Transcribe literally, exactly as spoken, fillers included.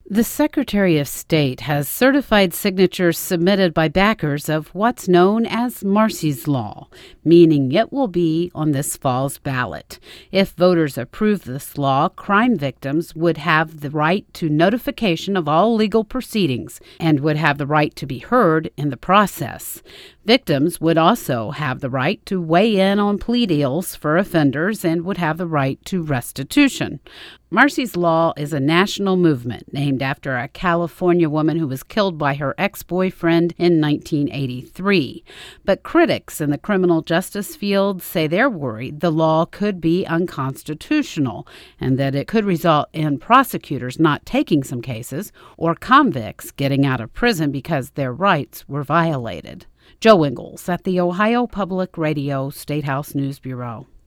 The Secretary of State has certified signatures submitted by backers of what's known as Marsy's Law, meaning it will be on this fall's ballot. If voters approve this law, crime victims would have the right to notification of all legal proceedings and would have the right to be heard in the process. Victims would also have the right to weigh in on plea deals for offenders and would have the right to restitution. Marsy's Law is a national movement named after a California woman who was killed by her ex-boyfriend in nineteen eighty-three. But critics in the criminal justice field say they're worried the law could be unconstitutional and that it could result in prosecutors not taking some cases or convicts getting out of prison because their rights were violated. Joe Ingles at the Ohio Public Radio State House News Bureau.